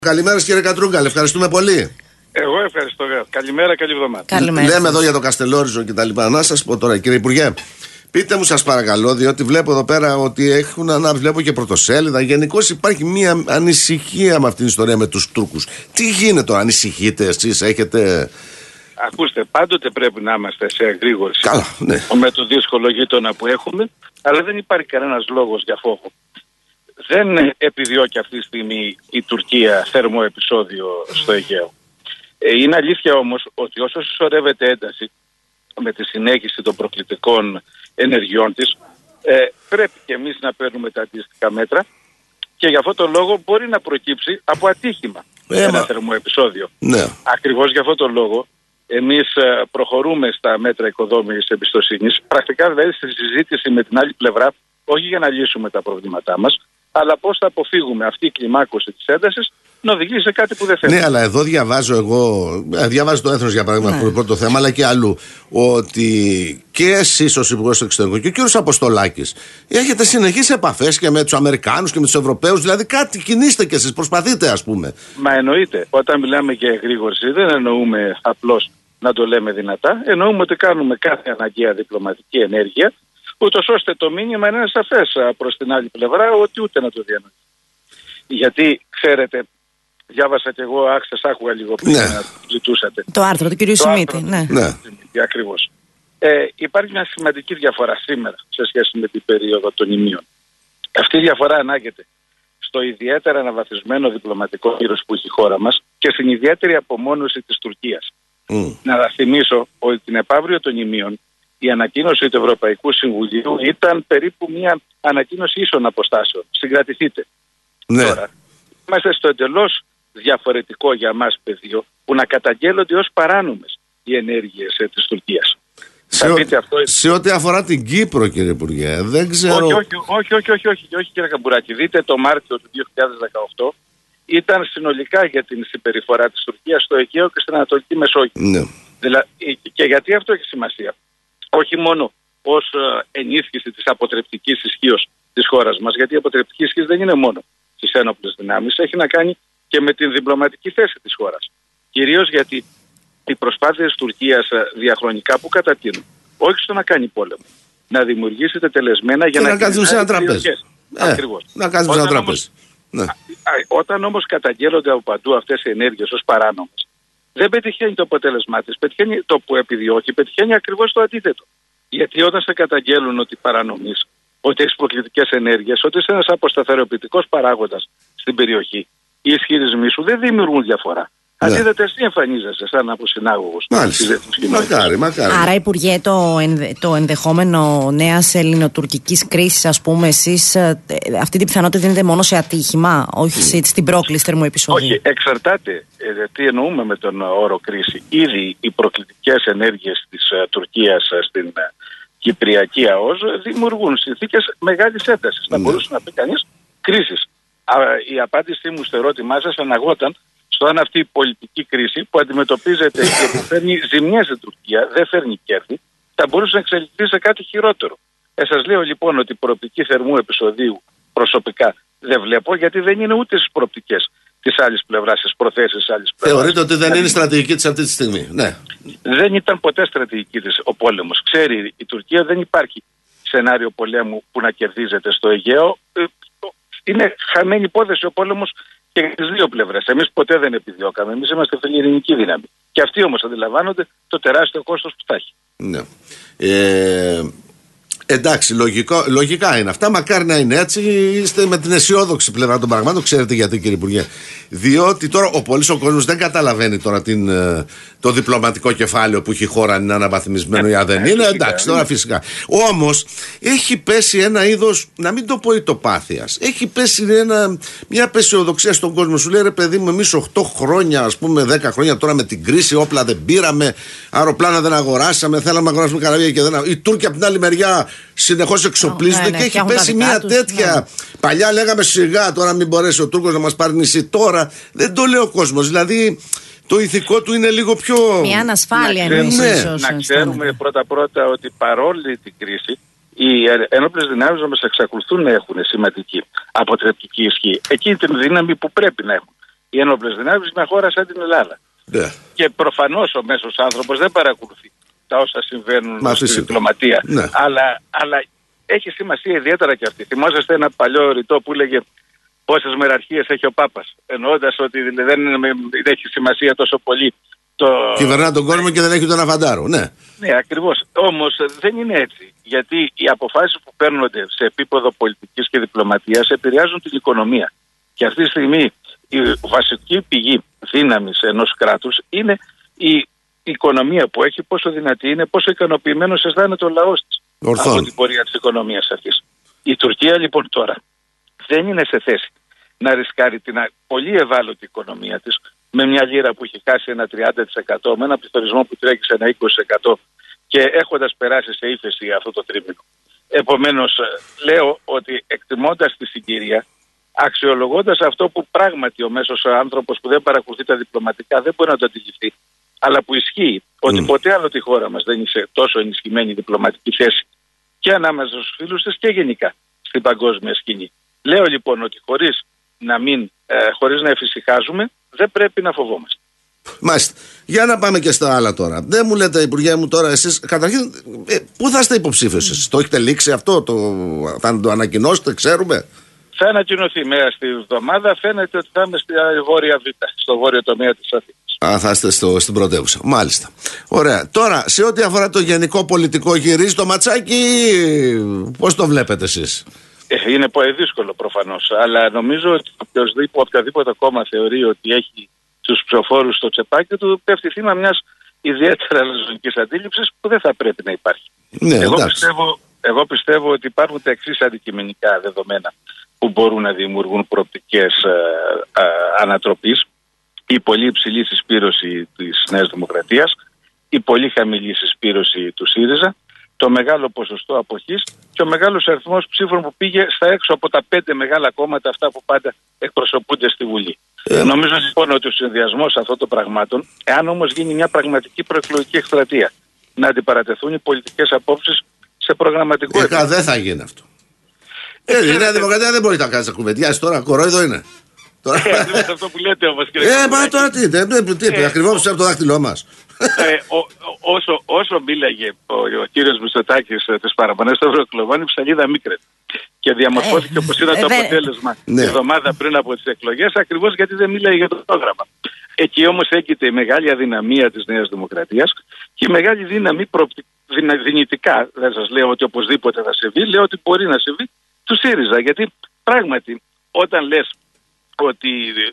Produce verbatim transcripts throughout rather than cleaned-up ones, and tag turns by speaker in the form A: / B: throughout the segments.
A: Καλημέρα κύριε Κατρούγκαλε, ευχαριστούμε πολύ.
B: Εγώ ευχαριστώ. Καλημέρα, καλή εβδομάδα.
A: Καλημέρα. Λέμε εδώ για το Καστελόριζο και τα λοιπά. Να σας πω τώρα, κύριε Υπουργέ, πείτε μου σας παρακαλώ, διότι βλέπω εδώ πέρα ότι έχουν ανάψει, βλέπω και πρωτοσέλιδα. Γενικώς υπάρχει μια ανησυχία με αυτήν την ιστορία με τους Τούρκους. Τι γίνεται, ανησυχείτε εσείς, έχετε.
B: Ακούστε, πάντοτε πρέπει να είμαστε σε εγρήγορση.
A: Καλά, ναι.
B: Με το δύσκολο γείτονα που έχουμε, αλλά δεν υπάρχει κανένας λόγος για φόβο. Δεν επιδιώκει αυτή τη στιγμή η Τουρκία θερμό επεισόδιο στο Αιγαίο. Ε, είναι αλήθεια όμως ότι όσο συσσωρεύεται ένταση με τη συνέχιση των προκλητικών ενεργειών της, ε, πρέπει και εμείς να παίρνουμε τα αντίστοιχα μέτρα και για αυτό το λόγο μπορεί να προκύψει από ατύχημα ε, ένα μα... θερμό επεισόδιο.
A: Ναι.
B: Ακριβώς για αυτό το λόγο εμείς ε, προχωρούμε στα μέτρα οικοδόμησης εμπιστοσύνης, πρακτικά δηλαδή στη συζήτηση με την άλλη πλευρά, όχι για να λύσουμε τα προβλήματά μας, αλλά πώς θα αποφύγουμε αυτή η κλιμάκωση της έντασης να οδηγήσει σε κάτι που δεν θέλουμε.
A: Ναι, αλλά εδώ διαβάζω εγώ, διαβάζω το Έθνος για παράδειγμα, ναι. πρώτο θέμα, αλλά και αλλού, ότι και εσείς ως Υπουργός του Εξωτερικού και ο κύριος Αποστολάκης έχετε συνεχείς επαφές και με τους Αμερικάνους και με τους Ευρωπαίους, δηλαδή κάτι κινείστε και εσείς, προσπαθείτε ας πούμε.
B: Μα εννοείται, όταν μιλάμε για εγρήγορση δεν εννοούμε απλώς να το λέμε δυνατά, εννοούμε ότι κάνουμε κάθε αναγκαία διπλωματική ενέργεια, ούτως ώστε το μήνυμα να είναι σαφές προς την άλλη πλευρά ότι ούτε να το διανοηθεί. Γιατί, ξέρετε, διάβασα και εγώ, άξες άκουγα λίγο πριν ναι. να ζητούσατε.
C: Το άρθρο του κ. Σιμίτη. Ναι.
A: ναι.
B: Ακριβώς. Ε, υπάρχει μια σημαντική διαφορά σήμερα σε σχέση με την περίοδο των ημείων. Αυτή η διαφορά ανάγεται στο ιδιαίτερα αναβαθμισμένο διπλωματικό κύρος που έχει η χώρα μας και στην ιδιαίτερη απομόνωση της Τουρκίας. Mm. Να θυμίσω ότι την επαύριο των ημείων η ανακοίνωση του Ευρωπαϊκού Συμβουλίου ήταν περίπου μια ανακοίνωση ίσων αποστάσεων. Συγκρατηθείτε.
A: Ναι. Τώρα,
B: είμαστε στο εντελώς διαφορετικό για μας πεδίο που να καταγγέλλονται ως παράνομες οι ενέργειες ε, της Τουρκίας.
A: Σε, ο... αυτό... σε ό,τι αφορά την Κύπρο, κύριε Υπουργέ, δεν ξέρω.
B: Όχι, όχι, όχι, όχι, όχι, όχι, όχι κύριε Καμπουράκη. Δείτε το Μάρτιο του δύο χιλιάδες δεκαοκτώ ήταν συνολικά για την συμπεριφορά της Τουρκίας στο Αιγαίο και στην Ανατολική Μεσόγειο.
A: Ναι.
B: Δηλαδή, και γιατί αυτό έχει σημασία. Όχι μόνο ως ενίσχυση της αποτρεπτικής ισχύως της χώρας μας, γιατί η αποτρεπτική ισχύς δεν είναι μόνο στις ένοπλες δυνάμεις, έχει να κάνει και με την διπλωματική θέση της χώρας. Κυρίως γιατί οι προσπάθειες της Τουρκίας διαχρονικά που κατατείνουν, όχι στο να κάνει πόλεμο, να δημιουργήσει τετελεσμένα για
A: και
B: να,
A: να κάτσουν σε ένα τραπέζι.
B: Ε, Ακριβώς.
A: Να κάτσουν σε ένα τραπέζι. Ναι.
B: Όταν όμως καταγγέλλονται από παντού αυτές οι ενέργειες ως παράνομες, δεν πετυχαίνει το αποτέλεσμά της, πετυχαίνει το που επιδιώκει, πετυχαίνει ακριβώς το αντίθετο. Γιατί όταν σε καταγγέλουν ότι παρανομείς, ότι έχεις προκλητικές ενέργειες, ότι είσαι ένας αποσταθεροποιητικός παράγοντας στην περιοχή, οι ισχυρισμοί σου δεν δημιουργούν διαφορά. Ναι. Αντίθετα, εσύ εμφανίζεσαι σαν αποσυνάγωγος.
A: Μάλιστα. Μακάρι, μακάρι.
C: Άρα, Υπουργέ, το, ενδε, το ενδεχόμενο νέας ελληνοτουρκικής κρίσης, ας πούμε, εσείς αυτή την πιθανότητα δίνετε μόνο σε ατύχημα, όχι mm. στην πρόκληση θερμοεπισόδου.
B: Όχι, εξαρτάται. Ε, τι εννοούμε με τον όρο κρίση. Ήδη οι προκλητικές ενέργειες της uh, Τουρκίας uh, στην uh, Κυπριακή ΑΟΣ δημιουργούν συνθήκες μεγάλης έντασης. Mm. Να μπορούσε να πει κανείς κρίσης. Η απάντησή μου στο ερώτημά σας αναγόταν στο αν αυτή η πολιτική κρίση που αντιμετωπίζεται και που φέρνει ζημιές στην Τουρκία, δεν φέρνει κέρδη, θα μπορούσε να εξελιχθεί σε κάτι χειρότερο. Ε, σας λέω λοιπόν ότι η προοπτική θερμού επεισοδίου προσωπικά δεν βλέπω, γιατί δεν είναι ούτε στις προοπτικές της άλλης πλευράς, στις προθέσεις της άλλης πλευράς.
A: Θεωρείτε ότι δεν είναι στρατηγική της αυτή τη στιγμή. Ναι.
B: Δεν ήταν ποτέ στρατηγική της ο πόλεμος. Ξέρει η Τουρκία, δεν υπάρχει σενάριο πολέμου που να κερδίζεται στο Αιγαίο. Είναι χαμένη υπόθεση ο πόλεμος και για τις δύο πλευρές. Εμείς ποτέ δεν επιδιώκαμε. Εμείς είμαστε φιλιρινική δύναμη. Και αυτοί όμως αντιλαμβάνονται το τεράστιο κόστος που θα έχει.
A: Ναι. Ε, εντάξει, λογικό, λογικά είναι αυτά. Μακάρι να είναι έτσι. Είστε με την αισιόδοξη πλευρά των πραγμάτων. Ξέρετε γιατί, κύριε Υπουργέ? Διότι τώρα ο πολύς ο κόσμος δεν καταλαβαίνει τώρα την, το διπλωματικό κεφάλαιο που έχει η χώρα, αν είναι αναβαθμισμένο ή αν δεν είναι. Εντάξει, τώρα φυσικά. Όμως έχει πέσει ένα είδος, να μην το πω ητοπάθειας, έχει πέσει ένα, μια απεσιοδοξία στον κόσμο. Σου λέει, ρε παιδί μου, εμείς οκτώ χρόνια, ας πούμε δέκα χρόνια τώρα με την κρίση, όπλα δεν πήραμε, αεροπλάνα δεν αγοράσαμε, θέλαμε να αγοράσουμε καράβια και δεν. Οι Τούρκοι από την άλλη μεριά συνεχώς εξοπλίζονται oh, ναι, ναι, και έχει πέσει μια τους, τέτοια. Ναι. Παλιά λέγαμε σιγά, τώρα μην μπορέσει ο Τούρκος να μας πάρει νησί. Τώρα δεν το λέει ο κόσμος. Δηλαδή το ηθικό του είναι λίγο πιο.
C: Μια ανασφάλεια εννοείς.
B: Ναι. Να ξέρουμε πρώτα-πρώτα ότι παρόλη την κρίση οι ενόπλες δυνάμεις μας εξακολουθούν να έχουν σημαντική αποτρεπτική ισχύ. Εκείνη την δύναμη που πρέπει να έχουν. οι ένοπλες δυνάμεις μια χώρα σαν την Ελλάδα. Yeah. Και προφανώς ο μέσος άνθρωπος δεν παρακολουθεί τα όσα συμβαίνουν Μα στη διπλωματία. Ναι. Αλλά, αλλά έχει σημασία ιδιαίτερα και αυτή. Θυμόσαστε ένα παλιό ρητό που έλεγε πόσες μεραρχίες έχει ο Πάπας, εννοώντας ότι δεν, δεν έχει σημασία τόσο πολύ. Το...
A: Κυβερνά τον κόσμο και δεν έχει τον αφαντάρο. Ναι,
B: ναι, ακριβώς. Όμως δεν είναι έτσι. Γιατί οι αποφάσεις που παίρνονται σε επίπεδο πολιτικής και διπλωματίας επηρεάζουν την οικονομία. Και αυτή τη στιγμή η βασική πηγή δύναμης ενός κράτους είναι η οικονομία που έχει, πόσο δυνατή είναι, πόσο ικανοποιημένος αισθάνεται ο λαός της από την πορεία της οικονομίας αυτής. Η Τουρκία λοιπόν τώρα δεν είναι σε θέση να ρισκάρει την πολύ ευάλωτη οικονομία της με μια λίρα που έχει χάσει ένα τριάντα τοις εκατό, με ένα πληθωρισμό που τρέχει σε ένα είκοσι τοις εκατό και έχοντας περάσει σε ύφεση αυτό το τρίμηνο. Επομένως, λέω ότι εκτιμώντας τη συγκυρία, αξιολογώντας αυτό που πράγματι ο μέσος άνθρωπος που δεν παρακολουθεί τα διπλωματικά δεν μπορεί να το αντιληφθεί, αλλά που ισχύει ότι mm. ποτέ άλλο τη χώρα μας δεν είσαι τόσο ενισχυμένη διπλωματική θέση και ανάμεσα στους φίλους της και γενικά στην παγκόσμια σκηνή. Λέω λοιπόν ότι χωρίς να, μην, ε, χωρίς να εφησυχάζουμε δεν πρέπει να φοβόμαστε.
A: Μάλιστα. Για να πάμε και στα άλλα τώρα. Δεν μου λέτε, Υπουργέ μου, τώρα εσείς, καταρχήν, ε, πού θα είστε υποψήφιος εσείς? Το έχετε λήξει αυτό, το, θα το ανακοινώσετε, ξέρουμε?
B: Θα ανακοινωθεί μέσα στη εβδομάδα. Φαίνεται ότι θα είμαι στη Βόρεια Β, στο βόρειο τομέα της Αθήνας.
A: Α, θα είστε στο, στην πρωτεύουσα. Μάλιστα. Ωραία. Τώρα, σε ό,τι αφορά το γενικό πολιτικό, γυρίζει το ματσάκι, πώς το βλέπετε εσείς?
B: Ε, είναι πολύ δύσκολο προφανώς. Αλλά νομίζω ότι οποιοδήποτε, οποιοδήποτε κόμμα θεωρεί ότι έχει τους ψηφοφόρους στο τσεπάκι του, πέφτει θύμα μιας ιδιαίτερα λαζονικής αντίληψης που δεν θα πρέπει να υπάρχει.
A: Ναι,
B: εγώ, πιστεύω, εγώ πιστεύω ότι υπάρχουν τα εξής αντικειμενικά δεδομένα που μπορούν να δημιουργούν προοπτικές ε, ε, ανατροπής. Η πολύ υψηλή συσπήρωση της Νέας Δημοκρατίας, η πολύ χαμηλή συσπήρωση του ΣΥΡΙΖΑ, το μεγάλο ποσοστό αποχής και ο μεγάλος αριθμός ψήφων που πήγε στα έξω από τα πέντε μεγάλα κόμματα, αυτά που πάντα εκπροσωπούνται στη Βουλή. Ε. Νομίζω λοιπόν ότι ο συνδυασμός αυτών των πραγμάτων, εάν όμως γίνει μια πραγματική προεκλογική εκστρατεία, να αντιπαρατεθούν οι πολιτικές απόψεις σε προγραμματικό
A: ε, επίπεδο. Δεν θα γίνει αυτό. Ε, ε, η Νέα Δημοκρατία δεν μπορεί να κάνει να κουβεντιάσει τώρα, κορόιδο είναι.
B: Τώρα... Ε, αυτό που λέτε όμως, κύριε
A: Ε, μα τώρα τι, τι, τι, τι ακριβώς από το δάχτυλό μας.
B: Ε, ο, ο, όσο, όσο μίλαγε ο, ο κύριος Μητσοτάκης ε, τις παραπανές των ευρωεκλογών, η ψαλίδα μίκρε. Και διαμορφώθηκε ε, όπως ήταν το αποτέλεσμα τη ναι. εβδομάδα πριν από τις εκλογές, ακριβώς γιατί δεν μίλαγε για το πρόγραμμα. Εκεί όμως έγκυται η μεγάλη αδυναμία της Νέας Δημοκρατίας και η μεγάλη δύναμη προπτυ... δυνητικά. Δεν σας λέω ότι οπωσδήποτε θα συμβεί, λέω ότι μπορεί να συμβεί του ΣΥΡΙΖΑ. Γιατί πράγματι όταν λες ότι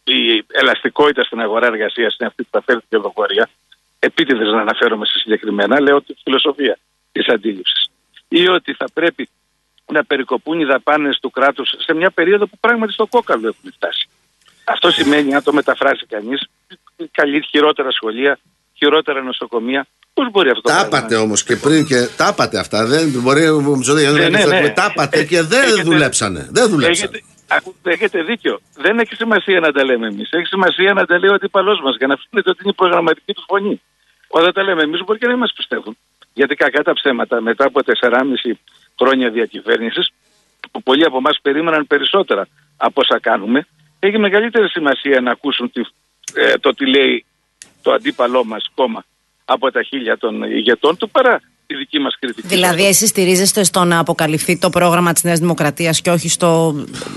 B: η ελαστικότητα στην αγορά εργασίας είναι αυτή που θα φέρει την κερδοφορία, επίτηδες να αναφέρομαι σε συγκεκριμένα, λέω ότι η φιλοσοφία της αντίληψης. Ή ότι θα πρέπει να περικοπούν οι δαπάνες του κράτους σε μια περίοδο που πράγματι στο κόκαλο έχουν φτάσει. Αυτό σημαίνει, αν το μεταφράσει κανείς, καλή, χειρότερα σχολεία, χειρότερα νοσοκομεία. Πώς μπορεί αυτό?
A: Τα είπατε όμως και πριν και τα είπατε αυτά. Δεν μπορεί να ναι, ναι. Τα είπατε και δεν έχετε, δουλέψανε. Δεν δουλέψανε.
B: Έχετε, έχετε δίκιο. Δεν έχει σημασία να τα λέμε εμείς. Έχει σημασία να τα λέει ο αντίπαλός μας για να φαίνεται ότι είναι η προγραμματική του φωνή. Όταν τα λέμε εμείς μπορεί και να μας πιστεύουν. Γιατί κακά τα ψέματα μετά από τεσσεράμισι χρόνια διακυβέρνησης, που πολλοί από εμάς περίμεναν περισσότερα από όσα κάνουμε, έχει μεγαλύτερη σημασία να ακούσουν τη, ε, το τι λέει το αντίπαλό μας κόμμα από τα χίλια των ηγετών του παρά τη δική μας κριτική.
C: Δηλαδή εσείς στηρίζεστε στο να αποκαλυφθεί το πρόγραμμα της Νέας Δημοκρατίας και όχι στο,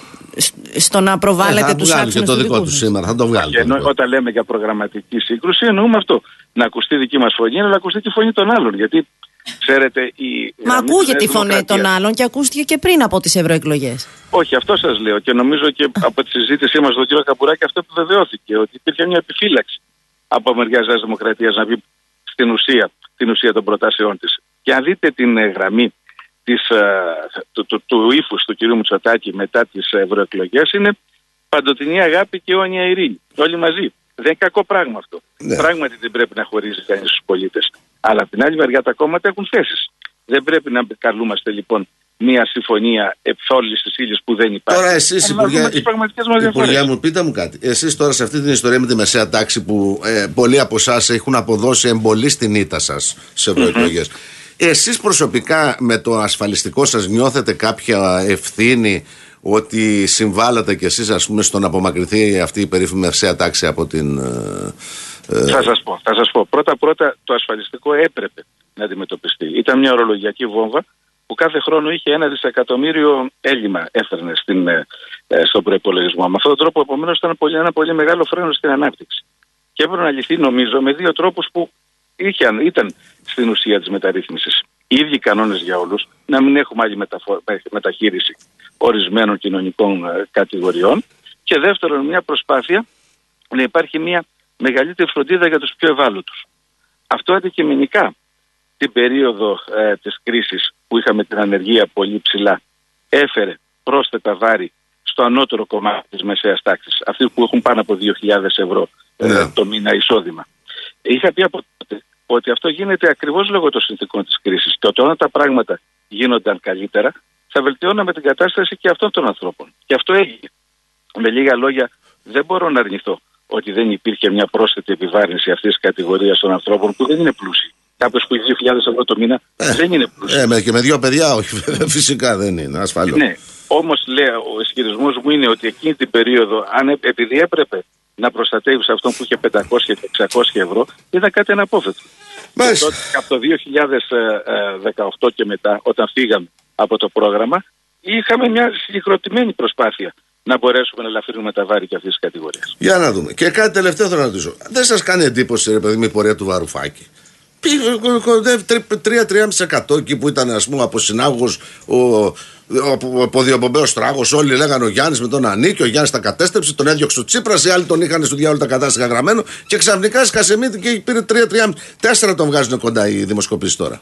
C: στο να προβάλλετε ε, τους άξονες
A: και το δικό του σήμερα, θα το βγάλει.
B: Και ενώ, όταν λέμε για προγραμματική σύγκρουση εννοούμε αυτό. Να ακουστεί δική μας φωνή, αλλά να ακουστεί και η φωνή των άλλων. Γιατί ξέρετε, η.
C: Μα ακούγεται η φωνή των άλλων και ακούστηκε και πριν από τις ευρωεκλογές.
B: Όχι, αυτό σας λέω. Και νομίζω και από τη συζήτησή μας με τον κύριο Καμπουράκη αυτό επιβεβαιώθηκε. Ότι υπήρχε μια επιφύλαξη από μεριά της Δημοκρατίας να βγει στην ουσία, την ουσία των προτάσεών της. Και αν δείτε την γραμμή της, του, του, του ύφους του κ. Μητσοτάκη μετά τις ευρωεκλογές, είναι παντοτινή αγάπη και αιώνια ειρήνη. Όλοι μαζί. Δεν είναι κακό πράγμα αυτό. Ναι. Πράγματι δεν πρέπει να χωρίζει κανείς στους πολίτες. Αλλά από την άλλη μεριά τα κόμματα έχουν θέσεις. Δεν πρέπει να καλούμαστε λοιπόν μια συμφωνία ευθόλης της ύλης που δεν υπάρχει.
A: Τώρα εσείς, Υπουργέ, Υπουργέ μου, πείτε μου κάτι. Εσείς τώρα σε αυτή την ιστορία με τη μεσαία τάξη που ε, πολλοί από εσάς έχουν αποδώσει εμπολή στην ήττα σας σε ευρωεκλογές. Mm-hmm. Εσείς προσωπικά με το ασφαλιστικό σας νιώθετε κάποια ευθύνη ότι συμβάλλατε κι εσείς, ας πούμε, στο να απομακρυνθεί αυτή η περίφημη μεσαία τάξη από την... Ε,
B: θα σας πω, θα σας πω. Πρώτα-πρώτα το ασφαλιστικό έπρεπε να αντιμετωπιστεί. Ήταν μια ορολογιακή βόμβα που κάθε χρόνο είχε ένα δισεκατομμύριο έλλειμμα έφερνε στην, ε, στον προϋπολογισμό. Με αυτόν τον τρόπο, επομένως, ήταν πολύ, ένα πολύ μεγάλο φρένο στην ανάπτυξη. Και έπρεπε να λυθεί, νομίζω, με δύο τρόπους που είχαν, ήταν στην ουσία της μεταρρύθμισης. Οι ίδιοι κανόνες για όλους, να μην έχουμε άλλη μεταφο- μεταχείριση ορισμένων κοινωνικών ε, κατηγοριών. Και δεύτερον, μια προσπάθεια να υπάρχει μια μεγαλύτερη φροντίδα για τους πιο ευάλωτους. Αυτό αντικειμενικά την περίοδο ε, της κρίσης που είχαμε την ανεργία πολύ ψηλά έφερε πρόσθετα βάρη στο ανώτερο κομμάτι της μεσαίας τάξης, αυτοί που έχουν πάνω από δύο χιλιάδες ευρώ ε,
A: ναι.
B: το μήνα εισόδημα. Είχα πει από τότε ότι αυτό γίνεται ακριβώς λόγω των συνθηκών της κρίσης και ότι όταν τα πράγματα γίνονταν καλύτερα θα βελτιώναμε την κατάσταση και αυτών των ανθρώπων. Και αυτό έγινε. Με λίγα λόγια, δεν μπορώ να αρνηθώ ότι δεν υπήρχε μια πρόσθετη επιβάρυνση αυτής της κατηγορίας των ανθρώπων που δεν είναι πλούσιοι. Κάποιος που έχει δύο χιλιάδες ευρώ το μήνα ε, δεν είναι πλούσιος.
A: Ε, και με δύο παιδιά, όχι, φυσικά δεν είναι, ασφαλώς.
B: Ναι, όμως λέω, ο ισχυρισμός μου είναι ότι εκείνη την περίοδο, αν, επειδή έπρεπε να προστατεύεις αυτόν που είχε πεντακόσια και εξακόσια ευρώ, ήταν κάτι αναπόφευκτο. Και τότε, από το δύο χιλιάδες δεκαοκτώ και μετά, όταν φύγαμε από το πρόγραμμα, είχαμε μια συγκεκριμένη προσπάθεια να μπορέσουμε να ελαφρύνουμε τα βάρη και αυτής της κατηγορίας.
A: Για να δούμε. Και κάτι τελευταίο θέλω να ρωτήσω. Δεν σας κάνει εντύπωση, ρε παιδί μου, η πορεία του Βαρουφάκη? τρία με τρία κόμμα πέντε τοις εκατό εκεί που ήταν, ας πούμε, από συνάγωγος ο, ο, ο ποδιοπομπαίος τράγος. Όλοι λέγανε ο Γιάννης με τον Ανίκη, ο Γιάννης τα κατέστρεψε, τον έδιωξε ο Τσίπρας, οι άλλοι τον είχαν στο διάολο τα κατάστοιχα γραμμένο και ξαφνικά σκασεμίτη και πήρε τρία τρία τέσσερα τον βγάζουν κοντά οι δημοσκοπήσεις τώρα.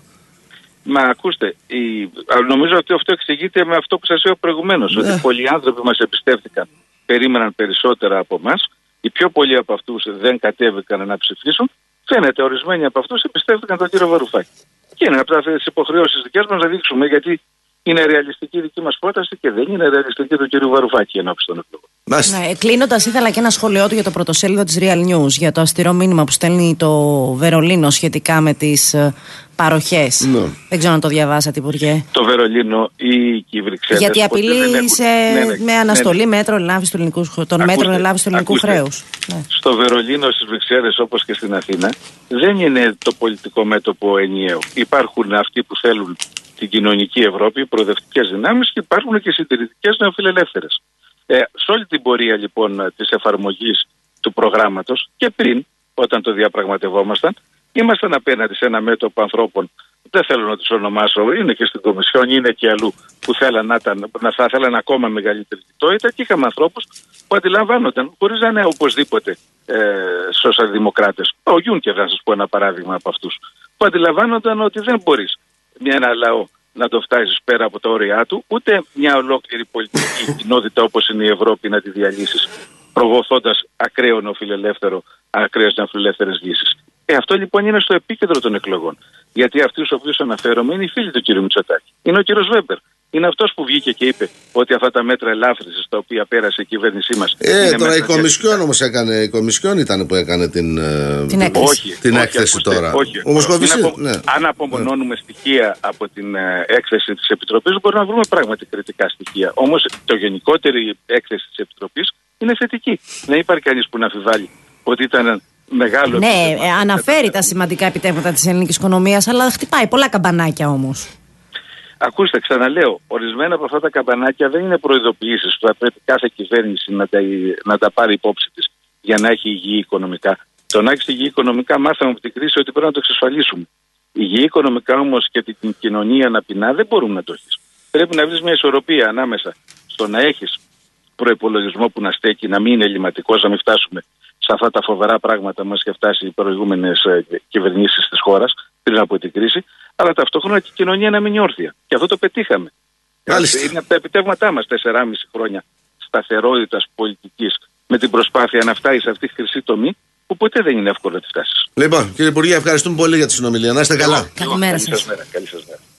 B: Μα ακούστε, η... νομίζω ότι αυτό εξηγείται με αυτό που σας είπα προηγουμένως, ναι. Ότι πολλοί άνθρωποι μας εμπιστεύτηκαν, περίμεναν περισσότερα από εμάς, οι πιο πολλοί από αυτούς δεν κατέβηκαν να ψηφίσουν. Φαίνεται ορισμένοι από αυτούς εμπιστεύτηκαν τον κύριο Βαρουφάκη. Και είναι από τις υποχρεώσεις δικές μας να δείξουμε γιατί είναι ρεαλιστική η δική μας πρόταση και δεν είναι ρεαλιστική του κύριου Βαρουφάκη ενώπιση των εκλογών.
C: Ναι, κλείνοντας, ήθελα και ένα σχόλιο του για το πρωτοσέλιδο της Real News, για το αυστηρό μήνυμα που στέλνει το Βερολίνο σχετικά με τις uh, παροχές. Ναι. Δεν ξέρω αν το διαβάσατε, Υπουργέ.
B: Το Βερολίνο ή και οι Βρυξέλλες.
C: Γιατί απειλεί σε... ναι, ναι, με αναστολή ναι, ναι. μέτρων ελάβησης του ελληνικού, των ακούστε, μέτρων ελάβησης του ελληνικού χρέους. Ναι.
B: Στο Βερολίνο, στις Βρυξέλλες όπως και στην Αθήνα, δεν είναι το πολιτικό μέτωπο ενιαίο. Υπάρχουν αυτοί που θέλουν την κοινωνική Ευρώπη, οι προοδευτικές δυνάμεις, και υπάρχουν και συντηρητικές νεοφιλελεύθερες. Ε, σε όλη την πορεία λοιπόν της εφαρμογής του προγράμματος και πριν, όταν το διαπραγματευόμασταν, ήμασταν απέναντι σε ένα μέτωπο ανθρώπων, δεν θέλω να τους ονομάσω, είναι και στην Κομισιόν, είναι και αλλού, που θέλαν να, ήταν, να θα θέλαν ακόμα μεγαλύτερη λιτότητα, και είχαμε ανθρώπους που αντιλαμβάνονταν, χωρίς να είναι οπωσδήποτε ε, σοσιαλδημοκράτες. Ο Γιούνκερ, να σας πω ένα παράδειγμα από αυτούς, που αντιλαμβάνονταν ότι δεν μπορείς μια ένα λαό να το φτάσεις πέρα από τα όρια του, ούτε μια ολόκληρη πολιτική κοινότητα όπως είναι η Ευρώπη να τη διαλύσεις, προβοθώντας ακραίο νεοφιλελεύθερο, ακραίες νεοφιλελεύθερες λύσεις. Ε, αυτό λοιπόν είναι στο επίκεντρο των εκλογών. Γιατί αυτοί στους οποίους αναφέρομαι είναι οι φίλοι του κ. Μητσοτάκη. Είναι ο κ. Βέμπερ. Είναι αυτός που βγήκε και είπε ότι αυτά τα μέτρα ελάφρυνσης τα οποία πέρασε η κυβέρνησή μας.
A: Ε, τώρα η Κομισιόν όμως έκανε. Η Κομισιόν ήταν που έκανε την,
C: την έκθεση,
A: όχι, την όχι, έκθεση ακούστε, τώρα.
B: Όχι,
A: ο Μοσχοβησί,
B: απο... ναι. Αν απομονώνουμε ναι. στοιχεία από την ε, έκθεση της Επιτροπής, μπορούμε να βρούμε πράγματι κριτικά στοιχεία. Όμως το γενικότερη έκθεση της Επιτροπής είναι θετική. Δεν υπάρχει κανείς που να αμφιβάλλει ότι ήταν. Μεγάλο
C: ναι, ε, αναφέρει τα σημαντικά επιτεύγματα της ελληνικής οικονομίας, αλλά χτυπάει πολλά καμπανάκια όμως.
B: Ακούστε, ξαναλέω, ορισμένα από αυτά τα καμπανάκια δεν είναι προειδοποιήσεις που θα πρέπει κάθε κυβέρνηση να τα, να τα πάρει υπόψη της για να έχει υγιή οικονομικά. Το να έχει υγιή οικονομικά μάθαμε από την κρίση ότι πρέπει να το εξασφαλίσουμε. Υγιή οικονομικά όμως και την κοινωνία να πεινά δεν μπορούμε να το έχεις. Πρέπει να βρεις μια ισορροπία ανάμεσα στο να έχεις προϋπολογισμό που να στέκει, να μην είναι ελληματικός, να μην φτάσουμε σε αυτά τα φοβερά πράγματα που μας είχε φτάσει οι προηγούμενες κυβερνήσεις της χώρας πριν από την κρίση, αλλά ταυτόχρονα και η κοινωνία να μείνει όρθια. Και αυτό το πετύχαμε.
A: Μάλιστα.
B: Είναι από τα επιτεύγματά μας τεσσεράμισι χρόνια σταθερότητας πολιτικής με την προσπάθεια να φτάσει σε αυτή τη χρυσή τομή που ποτέ δεν είναι εύκολο να τη φτάσεις.
A: Λοιπόν, κύριε Υπουργέ, ευχαριστούμε πολύ για τη συνομιλία. Να είστε καλά.
C: Καλημέρα
B: σας. Καλή σας μέρα.